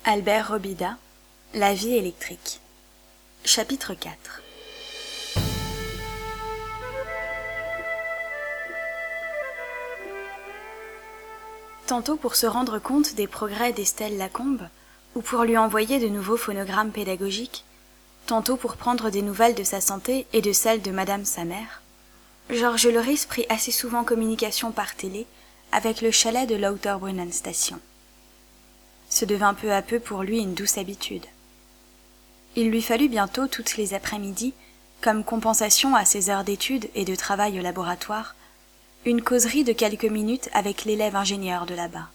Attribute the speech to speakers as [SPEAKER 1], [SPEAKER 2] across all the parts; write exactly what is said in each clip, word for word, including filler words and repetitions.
[SPEAKER 1] Albert Robida, La vie électrique. Chapitre quatre. Tantôt pour se rendre compte des progrès d'Estelle Lacombe, ou pour lui envoyer de nouveaux phonogrammes pédagogiques, tantôt pour prendre des nouvelles de sa santé et de celles de madame sa mère, Georges Loris prit assez souvent communication par télé avec le chalet de Lauterbrunnen Station. Ce devint peu à peu pour lui une douce habitude. Il lui fallut bientôt toutes les après-midi, comme compensation à ses heures d'études et de travail au laboratoire, une causerie de quelques minutes avec l'élève ingénieur de là-bas.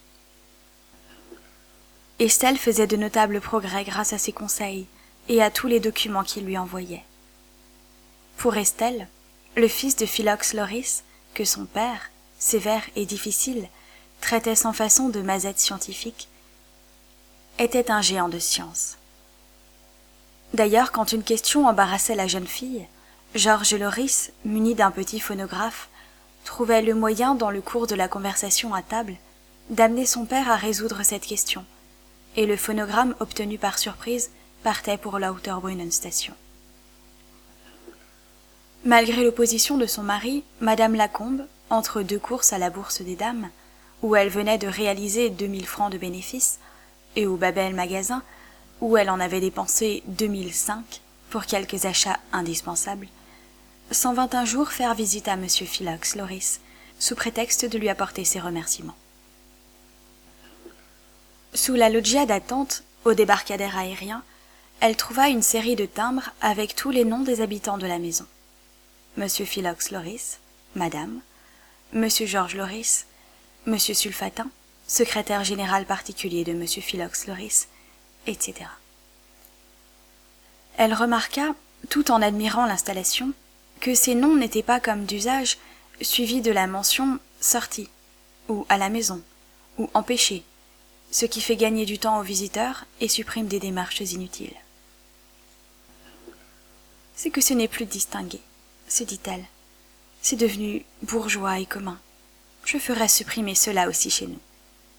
[SPEAKER 1] Estelle faisait de notables progrès grâce à ses conseils et à tous les documents qu'il lui envoyait. Pour Estelle, le fils de Philox Loris, que son père, sévère et difficile, traitait sans façon de mazette scientifique, était un géant de science. D'ailleurs, quand une question embarrassait la jeune fille, Georges Loris, muni d'un petit phonographe, trouvait le moyen, dans le cours de la conversation à table, d'amener son père à résoudre cette question, et le phonogramme obtenu par surprise partait pour Lauterbrunnen Station. Malgré l'opposition de son mari, madame Lacombe, entre deux courses à la Bourse des Dames, où elle venait de réaliser deux mille francs de bénéfices, et au Babel Magasin, où elle en avait dépensé deux mille cinq pour quelques achats indispensables, s'en vint un jour faire visite à monsieur Philox Loris, sous prétexte de lui apporter ses remerciements. Sous la loggia d'attente, au débarcadère aérien, elle trouva une série de timbres avec tous les noms des habitants de la maison. monsieur Philox Loris, madame, monsieur Georges Loris, monsieur Sulfatin, secrétaire général particulier de monsieur Philox Loris, et cetera. Elle remarqua, tout en admirant l'installation, que ces noms n'étaient pas comme d'usage suivis de la mention « sortie » ou « à la maison » ou « empêché », ce qui fait gagner du temps aux visiteurs et supprime des démarches inutiles. « C'est que ce n'est plus distingué, » se dit-elle. « C'est devenu bourgeois et commun. Je ferai supprimer cela aussi chez nous. »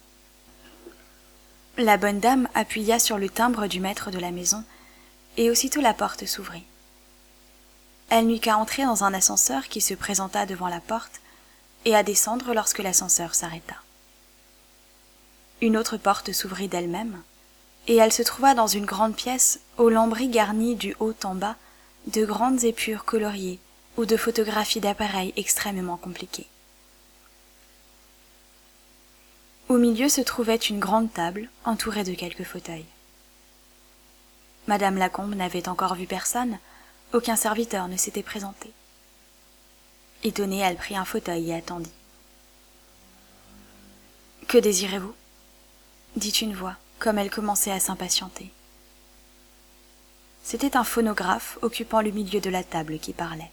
[SPEAKER 1] La bonne dame appuya sur le timbre du maître de la maison, et aussitôt la porte s'ouvrit. Elle n'eut qu'à entrer dans un ascenseur qui se présenta devant la porte, et à descendre lorsque l'ascenseur s'arrêta. Une autre porte s'ouvrit d'elle-même, et elle se trouva dans une grande pièce aux lambris garnis du haut en bas de grandes épures coloriées ou de photographies d'appareils extrêmement compliqués. Au milieu se trouvait une grande table, entourée de quelques fauteuils. Madame Lacombe n'avait encore vu personne, aucun serviteur ne s'était présenté. Étonnée, elle prit un fauteuil et attendit. « Que désirez-vous » dit une voix, comme elle commençait à s'impatienter. C'était un phonographe occupant le milieu de la table qui parlait.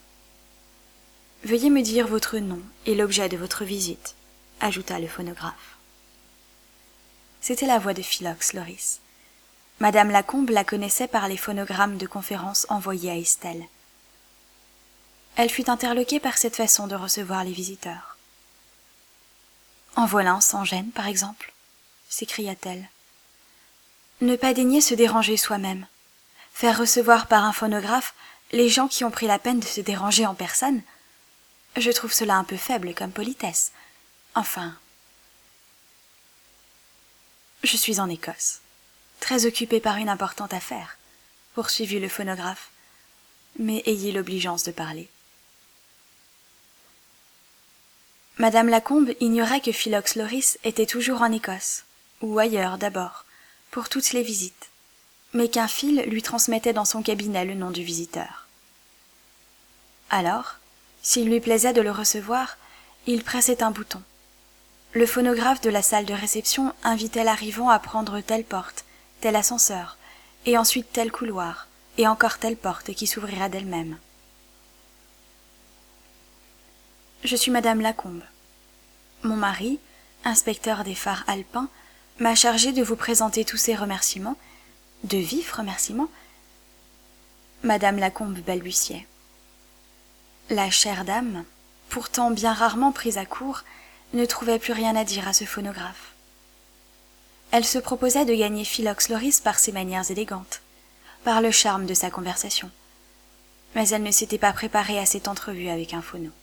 [SPEAKER 1] « Veuillez me dire votre nom et l'objet de votre visite » ajouta le phonographe. C'était la voix de Philox Loris. Madame Lacombe la connaissait par les phonogrammes de conférence envoyés à Estelle. Elle fut interloquée par cette façon de recevoir les visiteurs. « En voilà un sans gêne, par exemple » s'écria-t-elle. « Ne pas daigner se déranger soi-même. Faire recevoir par un phonographe les gens qui ont pris la peine de se déranger en personne, je trouve cela un peu faible comme politesse. Enfin, je suis en Écosse, très occupée par une importante affaire, poursuivit le phonographe, mais ayez l'obligeance de parler. Madame Lacombe ignorait que Philox Loris était toujours en Écosse, ou ailleurs d'abord, pour toutes les visites, mais qu'un fil lui transmettait dans son cabinet le nom du visiteur. Alors, s'il lui plaisait de le recevoir, il pressait un bouton. Le phonographe de la salle de réception invitait l'arrivant à prendre telle porte, tel ascenseur, et ensuite tel couloir, et encore telle porte qui s'ouvrira d'elle-même. Je suis madame Lacombe. Mon mari, inspecteur des phares alpins, m'a chargé de vous présenter tous ces remerciements, de vifs remerciements. Madame Lacombe balbutiait. La chère dame, pourtant bien rarement prise à court, ne trouvait plus rien à dire à ce phonographe. Elle se proposait de gagner Philox Loris par ses manières élégantes, par le charme de sa conversation. Mais elle ne s'était pas préparée à cette entrevue avec un phono.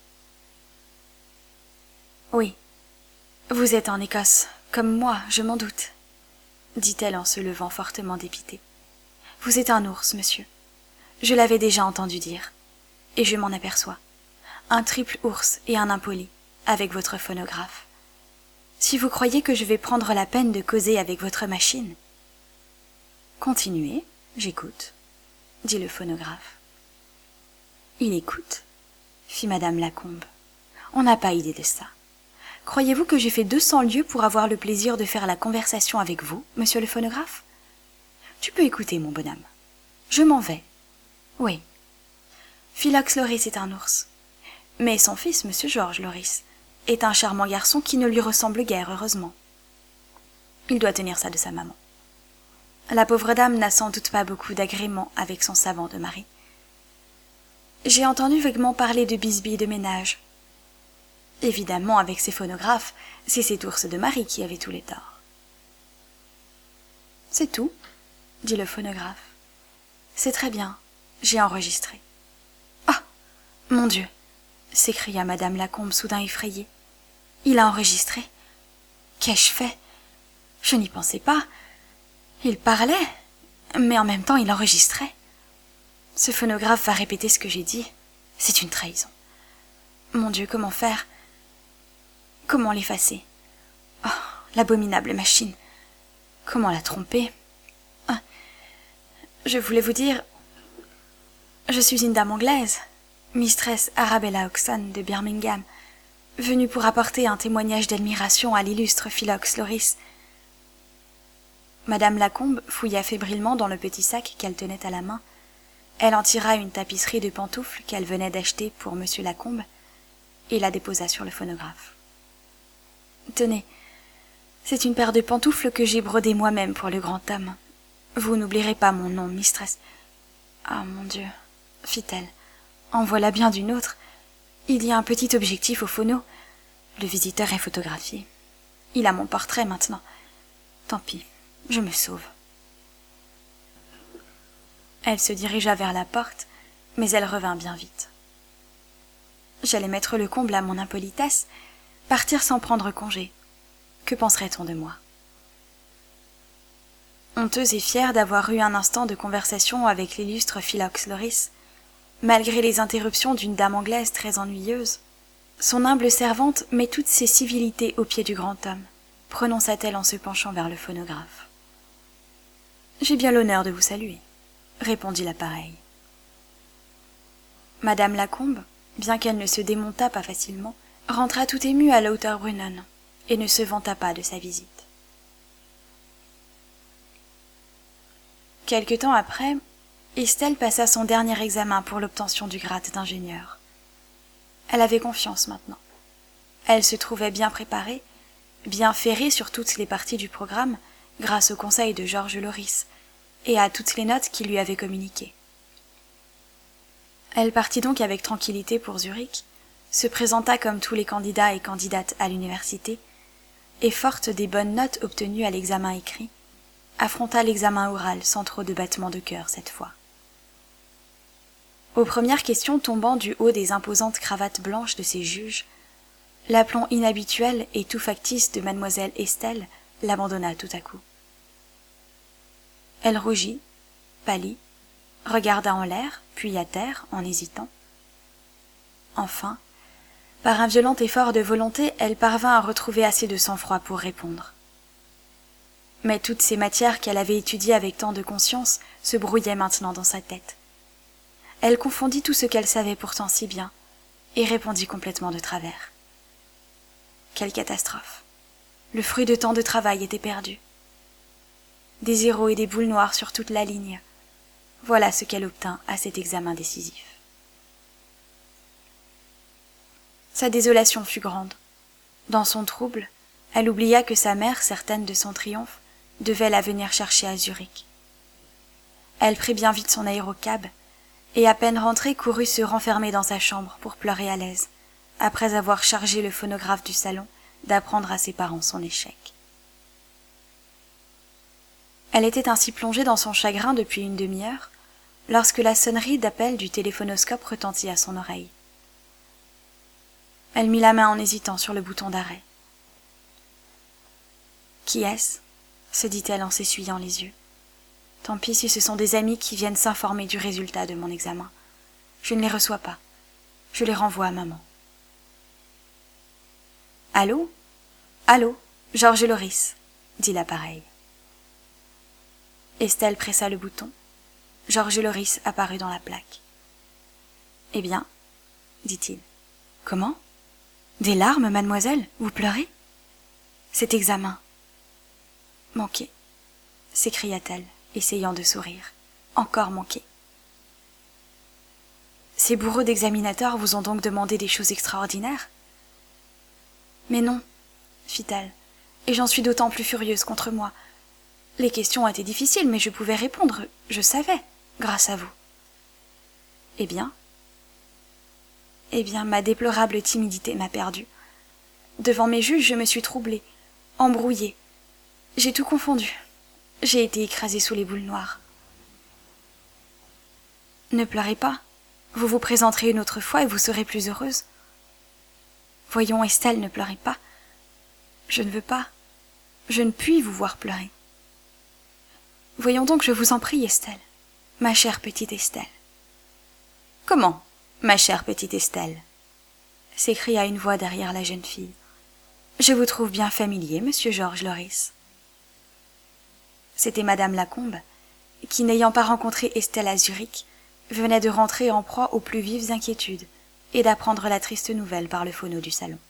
[SPEAKER 1] « Oui, vous êtes en Écosse, comme moi, je m'en doute, » dit-elle en se levant fortement dépitée. « Vous êtes un ours, monsieur. Je l'avais déjà entendu dire, et je m'en aperçois. Un triple ours et un impoli, avec votre phonographe. Si vous croyez que je vais prendre la peine de causer avec votre machine... »« Continuez, j'écoute, » dit le phonographe. « Il écoute, » fit madame Lacombe. « On n'a pas idée de ça. Croyez-vous que j'ai fait deux cents lieues pour avoir le plaisir de faire la conversation avec vous, monsieur le phonographe? Tu peux écouter, mon bonhomme. Je m'en vais. Oui. Philox Loris est un ours. Mais son fils, monsieur Georges Loris, est un charmant garçon qui ne lui ressemble guère, heureusement. Il doit tenir ça de sa maman. La pauvre dame n'a sans doute pas beaucoup d'agréments avec son savant de mari. J'ai entendu vaguement parler de bisbilles de ménage. Évidemment, avec ses phonographes, c'est cet ours de mari qui avait tous les torts. « C'est tout, » dit le phonographe. « C'est très bien, j'ai enregistré. »« Ah, mon Dieu !» s'écria madame Lacombe soudain effrayée. « Il a enregistré. Qu'ai-je fait? Je n'y pensais pas. Il parlait, mais en même temps il enregistrait. Ce phonographe va répéter ce que j'ai dit. C'est une trahison. Mon Dieu, comment faire? Comment l'effacer? Oh, l'abominable machine. Comment la tromper? Ah, je voulais vous dire... Je suis une dame anglaise, mistress Arabella Oxon de Birmingham, venue pour apporter un témoignage d'admiration à l'illustre Philox Loris. Madame Lacombe fouilla fébrilement dans le petit sac qu'elle tenait à la main. Elle en tira une tapisserie de pantoufles qu'elle venait d'acheter pour monsieur Lacombe et la déposa sur le phonographe. « Tenez, c'est une paire de pantoufles que j'ai brodées moi-même pour le grand homme. Vous n'oublierez pas mon nom, mistress. »« Ah, mon Dieu, » fit-elle, « en voilà bien d'une autre. Il y a un petit objectif au phono. Le visiteur est photographié. Il a mon portrait maintenant. Tant pis, je me sauve. » Elle se dirigea vers la porte, mais elle revint bien vite. « J'allais mettre le comble à mon impolitesse, partir sans prendre congé. Que penserait-on de moi ?» Honteuse et fière d'avoir eu un instant de conversation avec l'illustre Philox Loris, malgré les interruptions d'une dame anglaise très ennuyeuse, son humble servante met toutes ses civilités aux pieds du grand homme, prononça-t-elle en se penchant vers le phonographe. « J'ai bien l'honneur de vous saluer, » répondit l'appareil. Madame Lacombe, bien qu'elle ne se démontât pas facilement, rentra tout émue à Lauterbrunnen et ne se vanta pas de sa visite. Quelque temps après, Estelle passa son dernier examen pour l'obtention du grade d'ingénieur. Elle avait confiance maintenant. Elle se trouvait bien préparée, bien ferrée sur toutes les parties du programme, grâce au conseil de Georges Loris, et à toutes les notes qu'il lui avait communiquées. Elle partit donc avec tranquillité pour Zurich, se présenta comme tous les candidats et candidates à l'université, et forte des bonnes notes obtenues à l'examen écrit, affronta l'examen oral sans trop de battements de cœur cette fois. Aux premières questions tombant du haut des imposantes cravates blanches de ses juges, l'aplomb inhabituel et tout factice de mademoiselle Estelle l'abandonna tout à coup. Elle rougit, pâlit, regarda en l'air, puis à terre, en hésitant. Enfin, par un violent effort de volonté, elle parvint à retrouver assez de sang-froid pour répondre. Mais toutes ces matières qu'elle avait étudiées avec tant de conscience se brouillaient maintenant dans sa tête. Elle confondit tout ce qu'elle savait pourtant si bien, et répondit complètement de travers. Quelle catastrophe! Le fruit de tant de travail était perdu. Des zéros et des boules noires sur toute la ligne. Voilà ce qu'elle obtint à cet examen décisif. Sa désolation fut grande. Dans son trouble, elle oublia que sa mère, certaine de son triomphe, devait la venir chercher à Zurich. Elle prit bien vite son aérocab, et à peine rentrée courut se renfermer dans sa chambre pour pleurer à l'aise, après avoir chargé le phonographe du salon d'apprendre à ses parents son échec. Elle était ainsi plongée dans son chagrin depuis une demi-heure, lorsque la sonnerie d'appel du téléphonoscope retentit à son oreille. Elle mit la main en hésitant sur le bouton d'arrêt. « Qui est-ce » se dit-elle en s'essuyant les yeux. « Tant pis si ce sont des amis qui viennent s'informer du résultat de mon examen. Je ne les reçois pas. Je les renvoie à maman. »« Allô ? Allô, Georges Loris » dit l'appareil. Estelle pressa le bouton. Georges Loris apparut dans la plaque. « Eh bien ?» dit-il. « Comment ? Des larmes, mademoiselle ? Vous pleurez ? Cet examen. »« Manqué » s'écria-t-elle, essayant de sourire. « Encore manqué. » Ces bourreaux d'examinateurs vous ont donc demandé des choses extraordinaires ? Mais non, fit-elle, et j'en suis d'autant plus furieuse contre moi. Les questions étaient difficiles, mais je pouvais répondre, je savais, grâce à vous. Eh bien ? Eh bien, ma déplorable timidité m'a perdue. Devant mes juges, je me suis troublée, embrouillée. J'ai tout confondu. J'ai été écrasée sous les boules noires. Ne pleurez pas. Vous vous présenterez une autre fois et vous serez plus heureuse. Voyons, Estelle, ne pleurez pas. Je ne veux pas. Je ne puis vous voir pleurer. Voyons donc, je vous en prie, Estelle. Ma chère petite Estelle. Comment, ma chère petite Estelle ? S'écria une voix derrière la jeune fille. Je vous trouve bien familier, monsieur Georges Loris. C'était madame Lacombe, qui, n'ayant pas rencontré Estelle à Zurich, venait de rentrer en proie aux plus vives inquiétudes et d'apprendre la triste nouvelle par le phono du salon.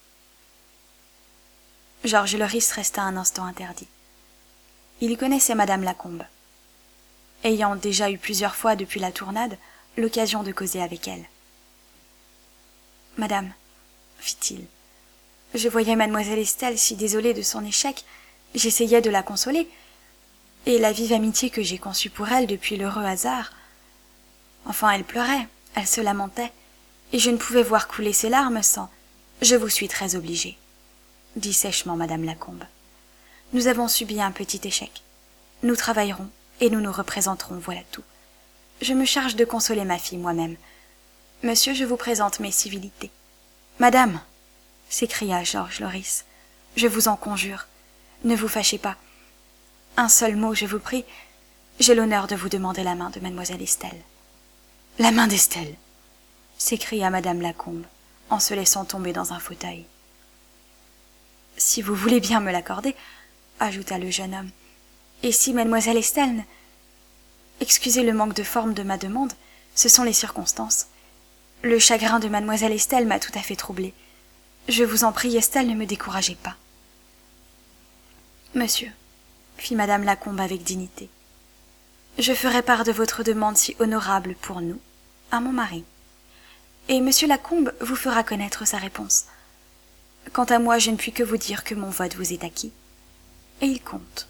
[SPEAKER 1] Georges Loris resta un instant interdit. Il connaissait madame Lacombe, ayant déjà eu plusieurs fois depuis la tournade l'occasion de causer avec elle. « Madame, fit-il, je voyais mademoiselle Estelle si désolée de son échec, j'essayais de la consoler, et la vive amitié que j'ai conçue pour elle depuis l'heureux hasard. Enfin, elle pleurait, elle se lamentait, et je ne pouvais voir couler ses larmes sans... Je vous suis très obligée, dit sèchement madame Lacombe. Nous avons subi un petit échec. Nous travaillerons, et nous nous représenterons, voilà tout. Je me charge de consoler ma fille moi-même. Monsieur, je vous présente mes civilités. Madame, s'écria Georges Loris, je vous en conjure, ne vous fâchez pas. Un seul mot, je vous prie. J'ai l'honneur de vous demander la main de mademoiselle Estelle. La main d'Estelle, s'écria madame Lacombe, en se laissant tomber dans un fauteuil. Si vous voulez bien me l'accorder, ajouta le jeune homme, et si mademoiselle Estelle... Excusez le manque de forme de ma demande, ce sont les circonstances. Le chagrin de mademoiselle Estelle m'a tout à fait troublée. Je vous en prie, Estelle, ne me découragez pas. Monsieur, fit madame Lacombe avec dignité, je ferai part de votre demande si honorable pour nous, à mon mari. Et monsieur Lacombe vous fera connaître sa réponse. Quant à moi, je ne puis que vous dire que mon vote vous est acquis. Et il compte.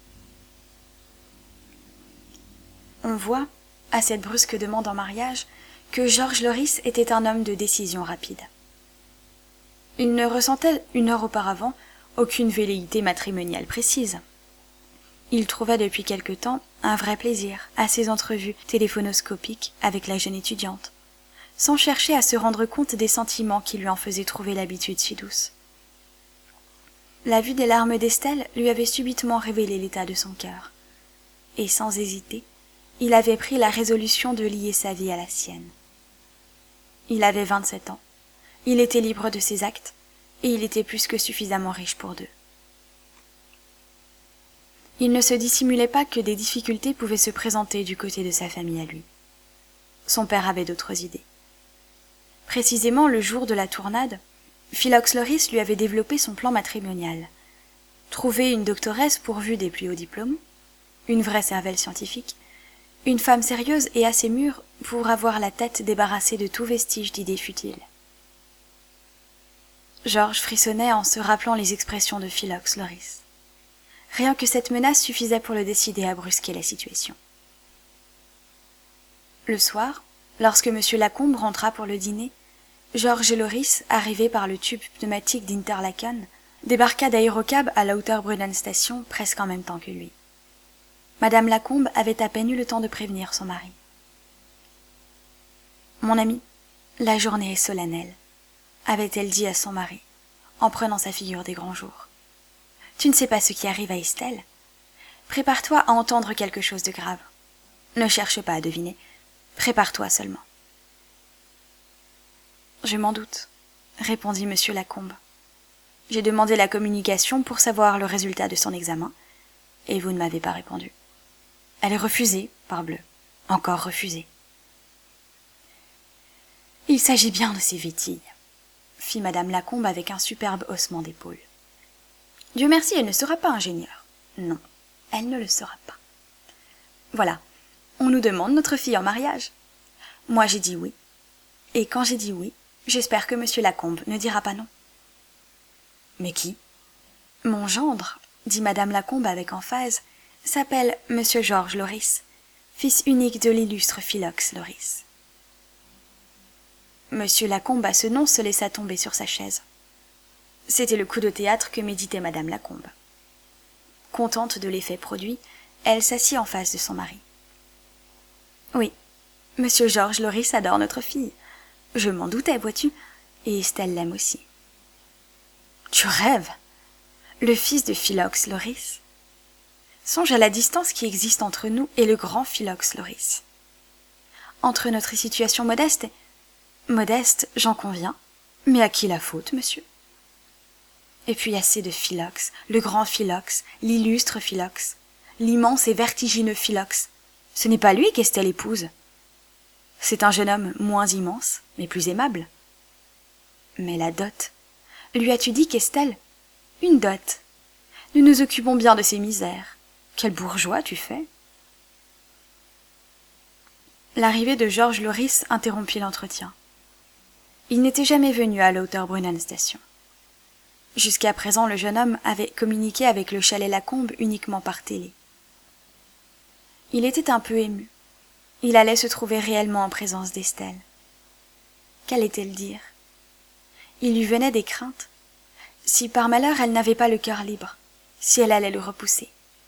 [SPEAKER 1] On voit, à cette brusque demande en mariage, que Georges Loris était un homme de décision rapide. Il ne ressentait, une heure auparavant, aucune velléité matrimoniale précise. Il trouvait depuis quelque temps un vrai plaisir à ses entrevues téléphonoscopiques avec la jeune étudiante, sans chercher à se rendre compte des sentiments qui lui en faisaient trouver l'habitude si douce. La vue des larmes d'Estelle lui avait subitement révélé l'état de son cœur, et sans hésiter, il avait pris la résolution de lier sa vie à la sienne. Il avait vingt-sept ans, il était libre de ses actes, et il était plus que suffisamment riche pour deux. Il ne se dissimulait pas que des difficultés pouvaient se présenter du côté de sa famille à lui. Son père avait d'autres idées. Précisément le jour de la tournade, Philox Loris lui avait développé son plan matrimonial. Trouver une doctoresse pourvue des plus hauts diplômes, une vraie cervelle scientifique, une femme sérieuse et assez mûre pour avoir la tête débarrassée de tout vestige d'idées futiles. Georges frissonnait en se rappelant les expressions de Philox Loris. Rien que cette menace suffisait pour le décider à brusquer la situation. Le soir, lorsque M. Lacombe rentra pour le dîner, Georges Loris, arrivé par le tube pneumatique d'Interlaken, débarqua d'aérocab à la Lauterbrunnen Station presque en même temps que lui. Madame Lacombe avait à peine eu le temps de prévenir son mari. « Mon ami, la journée est solennelle, » avait-elle dit à son mari, en prenant sa figure des grands jours. « Tu ne sais pas ce qui arrive à Estelle. Prépare-toi à entendre quelque chose de grave. Ne cherche pas à deviner, prépare-toi seulement. »« Je m'en doute, » répondit monsieur Lacombe. « J'ai demandé la communication pour savoir le résultat de son examen, et vous ne m'avez pas répondu. Elle est refusée, parbleu, encore refusée. » « Il s'agit bien de ces vétilles, » fit madame Lacombe avec un superbe haussement d'épaules. « Dieu merci, elle ne sera pas ingénieure. Non, elle ne le sera pas. Voilà, on nous demande notre fille en mariage. Moi j'ai dit oui, et quand j'ai dit oui, j'espère que monsieur Lacombe ne dira pas non. »« Mais qui ?»« Mon gendre, » dit madame Lacombe avec emphase, « s'appelle monsieur Georges Loris, fils unique de l'illustre Philox Loris. » Monsieur Lacombe à ce nom se laissa tomber sur sa chaise. C'était le coup de théâtre que méditait madame Lacombe. Contente de l'effet produit, elle s'assit en face de son mari. « Oui, monsieur Georges Loris adore notre fille. Je m'en doutais, vois-tu, et Estelle l'aime aussi. »« Tu rêves ! Le fils de Philox Loris. Songe à la distance qui existe entre nous et le grand Philox Loris. Entre notre situation modeste et... Modeste, j'en conviens, mais à qui la faute, monsieur? Et puis assez de Philox, le grand Philox, l'illustre Philox, l'immense et vertigineux Philox. Ce n'est pas lui qu'Estelle épouse. C'est un jeune homme moins immense, mais plus aimable. Mais la dot, lui as-tu dit qu'Estelle? Une dot. Nous nous occupons bien de ses misères. Quel bourgeois tu fais? L'arrivée de Georges Loris interrompit l'entretien. Il n'était jamais venu à la Lauterbrunnen Station. Jusqu'à présent, le jeune homme avait communiqué avec le chalet Lacombe uniquement par télé. Il était un peu ému. Il allait se trouver réellement en présence d'Estelle. Qu'allait-elle dire? Il lui venait des craintes. Si par malheur elle n'avait pas le cœur libre, si elle allait le repousser.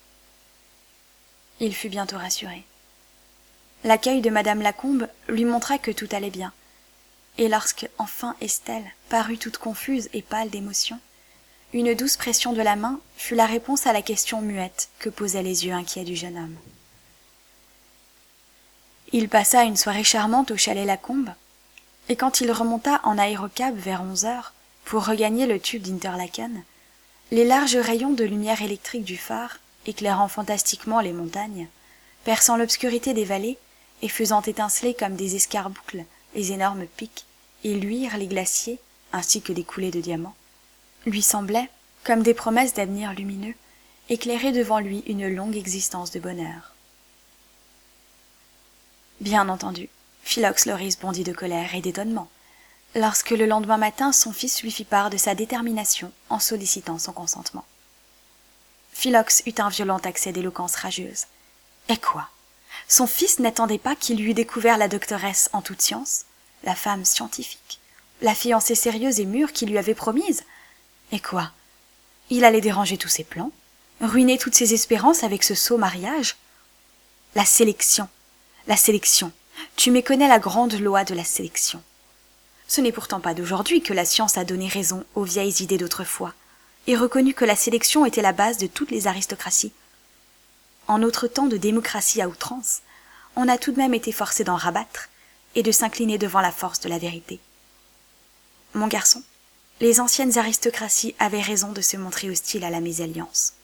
[SPEAKER 1] Il fut bientôt rassuré. L'accueil de madame Lacombe lui montra que tout allait bien. Et lorsque, enfin, Estelle parut toute confuse et pâle d'émotion, une douce pression de la main fut la réponse à la question muette que posaient les yeux inquiets du jeune homme. Il passa une soirée charmante au chalet Lacombe, et quand il remonta en aérocab vers onze heures pour regagner le tube d'Interlaken, les larges rayons de lumière électrique du phare, éclairant fantastiquement les montagnes, perçant l'obscurité des vallées et faisant étinceler comme des escarboucles les énormes pics et luire les glaciers ainsi que des coulées de diamants, lui semblaient, comme des promesses d'avenir lumineux, éclairer devant lui une longue existence de bonheur. Bien entendu, Philox Loris bondit de colère et d'étonnement, lorsque le lendemain matin son fils lui fit part de sa détermination en sollicitant son consentement. Philox eut un violent accès d'éloquence rageuse. Et quoi? Son fils n'attendait pas qu'il lui eût découvert la doctoresse en toute science, la femme scientifique, la fiancée sérieuse et mûre qu'il lui avait promise. Et quoi? Il allait déranger tous ses plans, ruiner toutes ses espérances avec ce sot mariage? La sélection, la sélection, tu méconnais la grande loi de la sélection. Ce n'est pourtant pas d'aujourd'hui que la science a donné raison aux vieilles idées d'autrefois, et reconnu que la sélection était la base de toutes les aristocraties. En notre temps de démocratie à outrance, on a tout de même été forcé d'en rabattre et de s'incliner devant la force de la vérité. Mon garçon, les anciennes aristocraties avaient raison de se montrer hostiles à la mésalliance.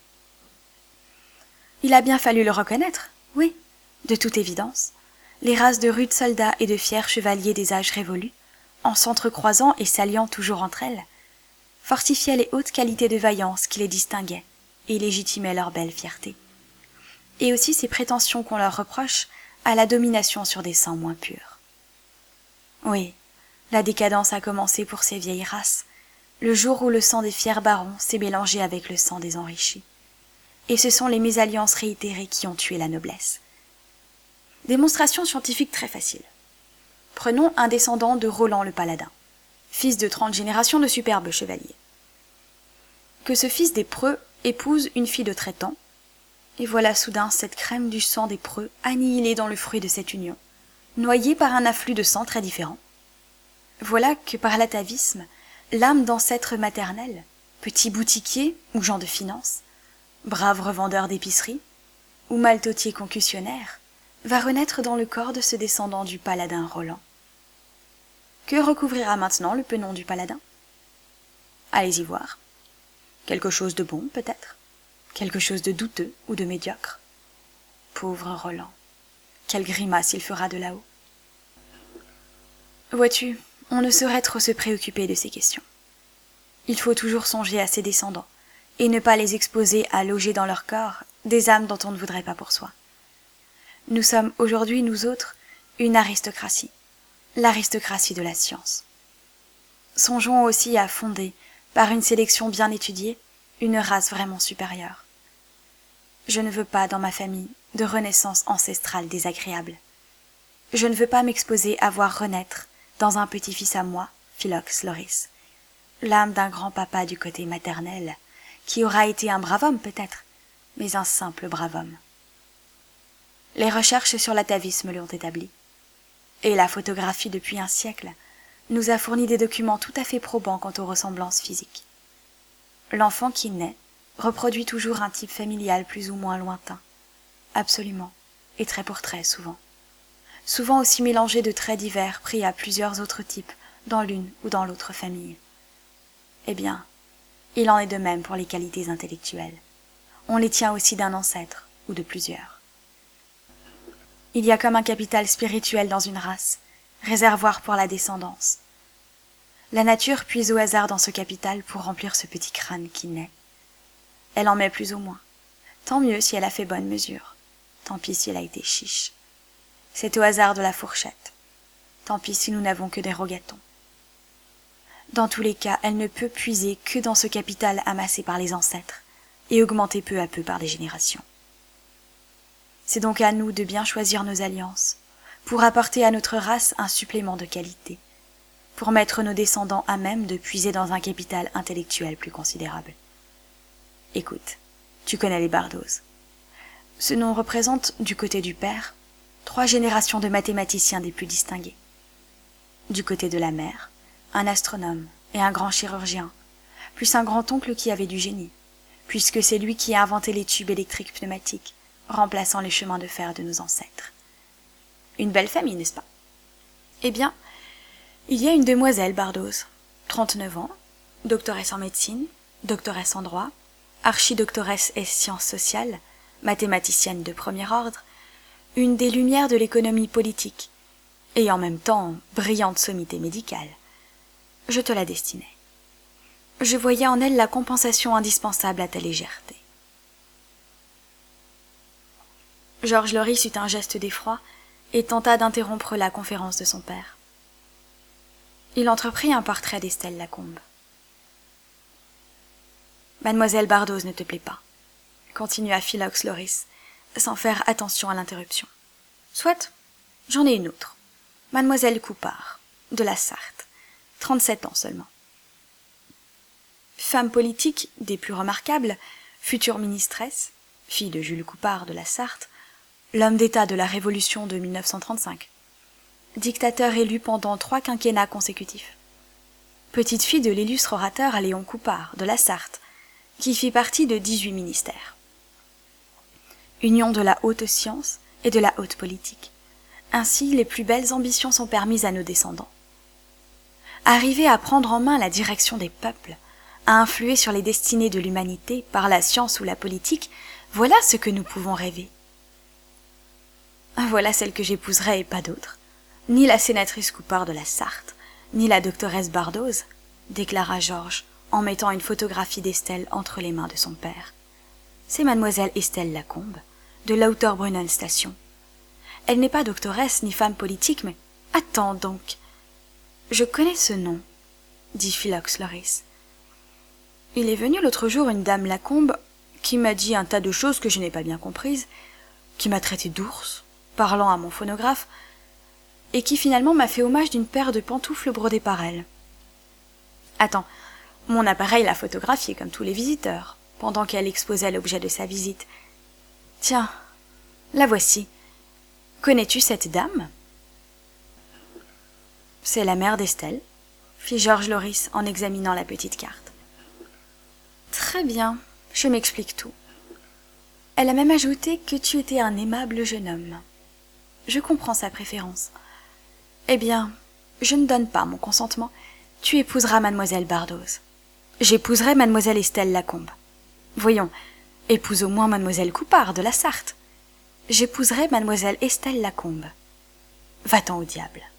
[SPEAKER 1] Il a bien fallu le reconnaître, oui, de toute évidence. Les races de rudes soldats et de fiers chevaliers des âges révolus, en s'entrecroisant et s'alliant toujours entre elles, fortifiaient les hautes qualités de vaillance qui les distinguaient et légitimaient leur belle fierté. Et aussi ces prétentions qu'on leur reproche à la domination sur des sangs moins purs. Oui, la décadence a commencé pour ces vieilles races, le jour où le sang des fiers barons s'est mélangé avec le sang des enrichis. Et ce sont les mésalliances réitérées qui ont tué la noblesse. Démonstration scientifique très facile. Prenons un descendant de Roland le Paladin, fils de trente générations de superbes chevaliers. Que ce fils des Preux épouse une fille de Trétan, Et voilà soudain cette crème du sang des preux annihilée dans le fruit de cette union, noyée par un afflux de sang très différent. Voilà que par l'atavisme, l'âme d'ancêtre maternel, petit boutiquier ou gens de finance, brave revendeur d'épicerie, ou maltotier concussionnaire, va renaître dans le corps de ce descendant du paladin Roland. Que recouvrira maintenant le pennon du paladin? Allez-y voir. Quelque chose de bon, peut-être? Quelque chose de douteux ou de médiocre? Pauvre Roland, quelle grimace il fera de là-haut. Vois-tu, on ne saurait trop se préoccuper de ces questions. Il faut toujours songer à ses descendants, et ne pas les exposer à loger dans leur corps des âmes dont on ne voudrait pas pour soi. Nous sommes aujourd'hui, nous autres, une aristocratie, l'aristocratie de la science. Songeons aussi à fonder, par une sélection bien étudiée, une race vraiment supérieure. Je ne veux pas, dans ma famille, de renaissance ancestrale désagréable. Je ne veux pas m'exposer à voir renaître, dans un petit-fils à moi, Philox Loris, l'âme d'un grand-papa du côté maternel, qui aura été un brave homme peut-être, mais un simple brave homme. Les recherches sur l'atavisme l'ont établi, et la photographie depuis un siècle nous a fourni des documents tout à fait probants quant aux ressemblances physiques. L'enfant qui naît reproduit toujours un type familial plus ou moins lointain, absolument, et trait pour trait souvent, souvent aussi mélangé de traits divers pris à plusieurs autres types dans l'une ou dans l'autre famille. Eh bien, il en est de même pour les qualités intellectuelles. On les tient aussi d'un ancêtre ou de plusieurs. Il y a comme un capital spirituel dans une race, réservoir pour la descendance. La nature puise au hasard dans ce capital pour remplir ce petit crâne qui naît. Elle en met plus ou moins. Tant mieux si elle a fait bonne mesure. Tant pis si elle a été chiche. C'est au hasard de la fourchette. Tant pis si nous n'avons que des rogatons. Dans tous les cas, elle ne peut puiser que dans ce capital amassé par les ancêtres et augmenté peu à peu par les générations. C'est donc à nous de bien choisir nos alliances, pour apporter à notre race un supplément de qualité, pour mettre nos descendants à même de puiser dans un capital intellectuel plus considérable. Écoute, tu connais les Bardos. Ce nom représente, du côté du père, trois générations de mathématiciens des plus distingués. Du côté de la mère, un astronome et un grand chirurgien, plus un grand-oncle qui avait du génie, puisque c'est lui qui a inventé les tubes électriques pneumatiques, remplaçant les chemins de fer de nos ancêtres. Une belle famille, n'est-ce pas? Eh bien, il y a une demoiselle Bardos, trente-neuf ans, doctoresse en médecine, doctoresse en droit, archidoctoresse et sciences sociales, mathématicienne de premier ordre, une des lumières de l'économie politique, et en même temps brillante sommité médicale. Je te la destinais. Je voyais en elle la compensation indispensable à ta légèreté. Georges Loris eut un geste d'effroi et tenta d'interrompre la conférence de son père. Il entreprit un portrait d'Estelle Lacombe. « Mademoiselle Bardos ne te plaît pas, » continua Philox Loris, sans faire attention à l'interruption. « Soit, j'en ai une autre. Mademoiselle Coupard, de la Sarthe, trente-sept ans seulement. Femme politique des plus remarquables, future ministresse, fille de Jules Coupard de la Sarthe, l'homme d'État de la Révolution de mille neuf cent trente-cinq, dictateur élu pendant trois quinquennats consécutifs. Petite fille de l'illustre orateur Léon Coupard de la Sarthe, qui fit partie de dix-huit ministères. Union de la haute science et de la haute politique. Ainsi, les plus belles ambitions sont permises à nos descendants. Arriver à prendre en main la direction des peuples, à influer sur les destinées de l'humanité par la science ou la politique, voilà ce que nous pouvons rêver. Voilà celle que j'épouserai et pas d'autre. Ni la sénatrice Coupard de la Sarthe, ni la doctoresse Bardos, déclara Georges, en mettant une photographie d'Estelle entre les mains de son père. C'est mademoiselle Estelle Lacombe, de Lauterbrunnen Station. Elle n'est pas doctoresse ni femme politique, mais... Attends donc. Je connais ce nom, dit Philox Loris. Il est venu l'autre jour une dame Lacombe qui m'a dit un tas de choses que je n'ai pas bien comprises, qui m'a traité d'ours, parlant à mon phonographe, et qui finalement m'a fait hommage d'une paire de pantoufles brodées par elle. Attends, mon appareil l'a photographiée comme tous les visiteurs, pendant qu'elle exposait l'objet de sa visite. Tiens, la voici. Connais-tu cette dame ? C'est la mère d'Estelle, fit Georges Loris en examinant la petite carte. Très bien, je m'explique tout. Elle a même ajouté que tu étais un aimable jeune homme. Je comprends sa préférence. Eh bien, je ne donne pas mon consentement. Tu épouseras mademoiselle Bardoz. J'épouserai mademoiselle Estelle Lacombe. Voyons, épouse au moins mademoiselle Coupard de la Sarthe. J'épouserai mademoiselle Estelle Lacombe. Va-t'en au diable.